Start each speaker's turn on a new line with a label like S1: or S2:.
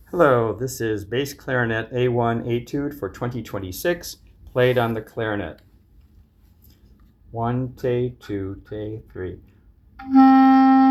S1: Hello, this is bass clarinet A1 Etude for 2026, played on the clarinet. 1, 2, 2, 3.